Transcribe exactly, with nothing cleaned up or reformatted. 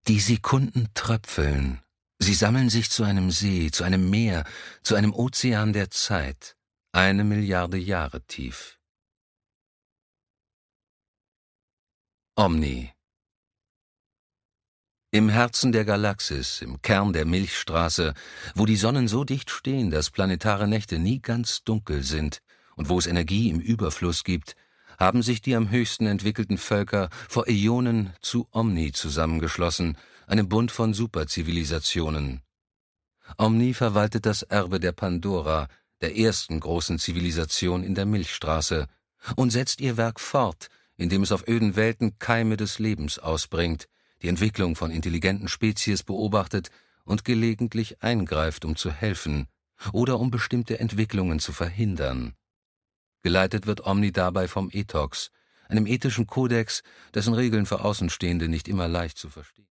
Die Sekunden tröpfeln. Sie sammeln sich zu einem See, zu einem Meer, zu einem Ozean der Zeit, eine Milliarde Jahre tief. Omni. Im Herzen der Galaxis, im Kern der Milchstraße, wo die Sonnen so dicht stehen, dass planetare Nächte nie ganz dunkel sind und wo es Energie im Überfluss gibt, haben sich die am höchsten entwickelten Völker vor Äonen zu Omni zusammengeschlossen, einem Bund von Superzivilisationen. Omni verwaltet das Erbe der Pandora, der ersten großen Zivilisation in der Milchstraße, und setzt ihr Werk fort, indem es auf öden Welten Keime des Lebens ausbringt, die Entwicklung von intelligenten Spezies beobachtet und gelegentlich eingreift, um zu helfen oder um bestimmte Entwicklungen zu verhindern. Geleitet wird Omni dabei vom Etox, einem ethischen Kodex, dessen Regeln für Außenstehende nicht immer leicht zu verstehen